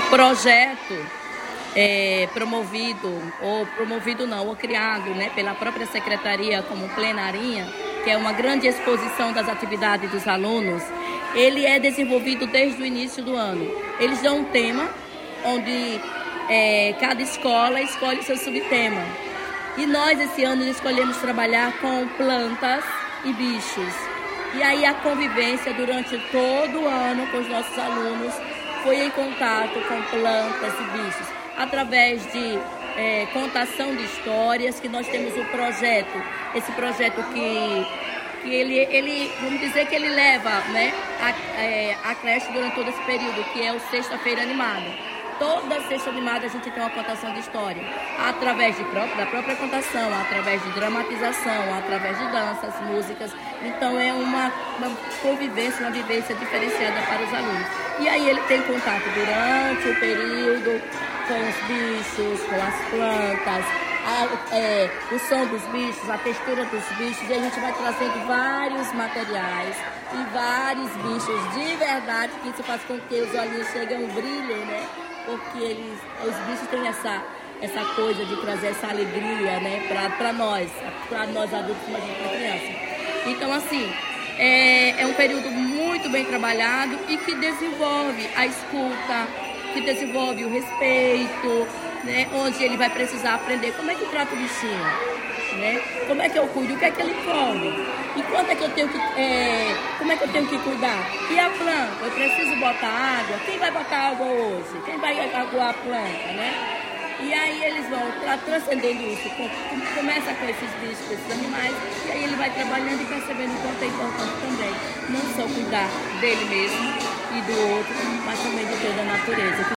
projeto promovido, criado, né, pela própria secretaria como plenarinha, que é uma grande exposição das atividades dos alunos. Ele é desenvolvido desde o início do ano. Eles dão um tema, onde cada escola escolhe o seu subtema. E nós, esse ano, escolhemos trabalhar com plantas e bichos. E aí a convivência durante todo o ano com os nossos alunos foi em contato com plantas e bichos, através de contação de histórias, que nós temos um projeto, esse projeto que ele, vamos dizer que ele leva, né, a creche durante todo esse período, que é o Sexta-feira Animada. Toda sexta animada a gente tem uma contação de história, através da própria contação, através de dramatização, através de danças, músicas. Então é uma convivência, uma vivência diferenciada para os alunos. E aí ele tem contato durante o período com os bichos, com as plantas, o som dos bichos, a textura dos bichos, e a gente vai trazendo vários materiais e vários bichos de verdade, que isso faz com que os olhinhos cheguem a um brilho, né? Porque os bichos têm essa coisa de trazer essa alegria, né, para nós adultos, imagina para criança. Então, assim, é um período muito bem trabalhado e que desenvolve a escuta, que desenvolve o respeito, né, onde ele vai precisar aprender como é que trata o bichinho, né, como é que eu cuido, o que é que ele come, e quanto é que eu tenho que, como é que eu tenho que cuidar. E a planta, eu preciso botar água, quem vai botar água hoje? Quem vai aguar a planta, né? E aí eles vão transcendendo isso, começa com esses bichos, com esses animais, e aí ele vai trabalhando e percebendo o quanto é importante também, não só cuidar dele mesmo e do outro, mas também de toda a natureza.